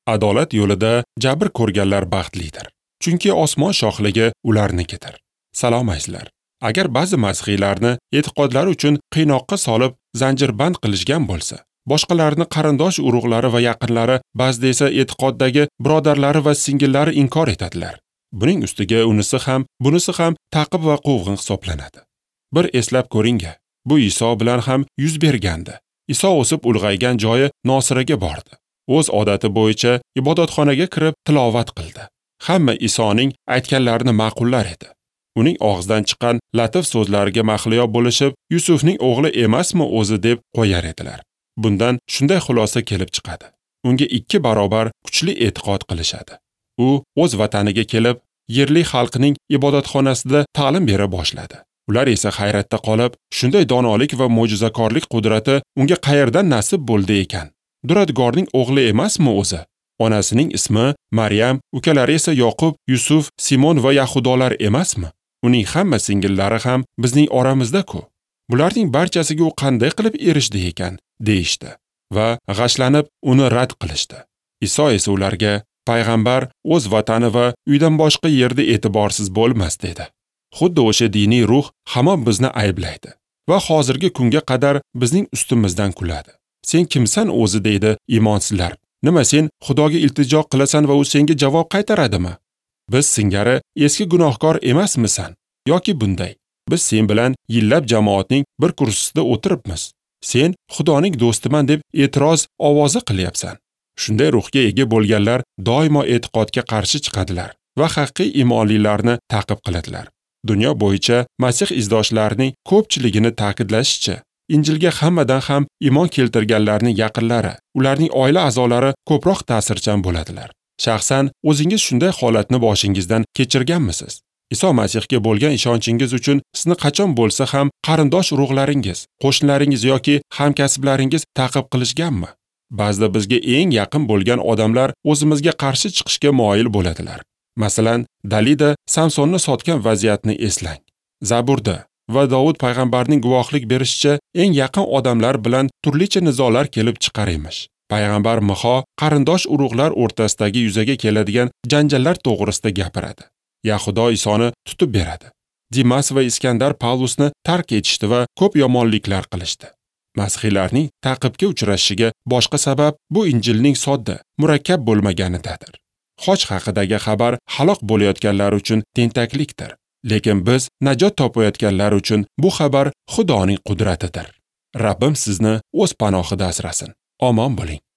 Adolat yo'lida jabr ko'rganlar baxtlidir. Chunki osmon shohligi ularnikidir. Salom azizlar. Agar ba'zi masihiylarni e'tiqodlari uchun qiynoqqa solib zanjirband qilishgan bo'lsa, boshqalarni qarindosh urug'lari va yaqinlari, ba'zida esa e'tiqoddagi birodarlari va singillari inkor etadilar. Buning ustiga unisi ham, bunisi ham ta'qib va quvg'in hisoblanadi. Bir eslab ko'ring-a, bu Iso bilan ham yuz bergandi. Iso o'sib ulg'aygan joyi Nosiraga bordi. O'z odati bo'yicha ibodatxonaga kirib tilovat qildi. Hamma Isoning aytganlarini ma'qullar edi. Uning og'zidan chiqqan latif so'zlariga mahliyo bo'lishib, Yusufning o'g'li emasmi o'zi deb qo'yar edilar. Bundan shunday xulosa kelib chiqadi. Unga 2 barobar kuchli e'tiqod qilishadi. U o'z vataniga kelib, yerli xalqning ibodatxonasida ta'lim bera boshladi. Ular esa hayratda qolib, shunday donolik va mo'jizakorlik qudrati unga qayerdan nasib bo'ldi ekan? Duradgorning o'g'li emasmi o'zi? Onasining ismi Maryam, ukalari esa Yoqub, Yusuf, Simon va Yahudolar emasmi? Uning hamma singillari ham bizning oramizda-ku. Bularning barchasiga u qanday qilib erishdi ekan, deyishdi va g'ashlanib uni rad qilishdi. Iso esa ularga payg'ambar o'z vatani va uydan boshqa yerda e'tiborsiz bo'lmas dedi. Xuddi o'sha diniy ruh hamon bizni ayblaydi va hozirgi kunga qadar bizning ustimizdan kuladi. Sen kimsan o'zi deydi imonsizlar. Nima sen Xudoga iltijo qilasan va u senga javob qaytaradimi? Biz singari eski gunohkor emasmisan? Yoki bunday: biz sen bilan yillab jamoatning bir kursisida o'tiribmiz. Sen Xudoning do'stiman deb e'tiroz ovozi qilyapsan. Shunday ruhga ega bo'lganlar doimo e'tiqodga qarshi chiqadilar va haqiqiy iymonlilarni ta'qib qiladilar. Dunyo bo'yicha Masih izdoshlarining ko'pchiligini ta'kidlashicha, Injilga hammadan ham iymon keltirganlarning yaqinlari, ularning oila a'zolari ko'proq ta'sirchan bo'ladilar. Shaxsan o'zingiz shunday holatni boshingizdan kechirganmisiz? Iso Masihga bo'lgan ishonchingiz uchun sizni qachon bo'lsa ham qarindosh urug'laringiz, qo'shnilaringiz yoki hamkasblaringiz ta'qib qilishganmi? Ba'zida bizga eng yaqin bo'lgan odamlar o'zimizga qarshi chiqishga moyil bo'ladilar. Masalan, Dalida Samsonni sotgan vaziyatni eslang. Zaburda va Davud payg'ambarning guvohlik berishicha eng yaqin odamlar bilan turlicha nizolar kelib chiqar emish. Payg'ambar Miho qarindosh urug'lar o'rtasidagi yuzaga keladigan janjallar to'g'risida gapiradi. Yahudo Isoni tutib beradi. Dimas va Iskandar Pavlusni tark etishdi va ko'p yomonliklar qilishdi. Masihiylarning ta'qibga uchrashiga boshqa sabab bu Injilning sodda, murakkab bo'lmaganidadir. Xoch haqidagi xabar halok bo'layotganlar uchun tentaklikdir. Lekin biz najot topayotganlar uchun bu xabar Xudoning qudratidir. Rabbim sizni o'z panohida asrasin. Omon bo'ling.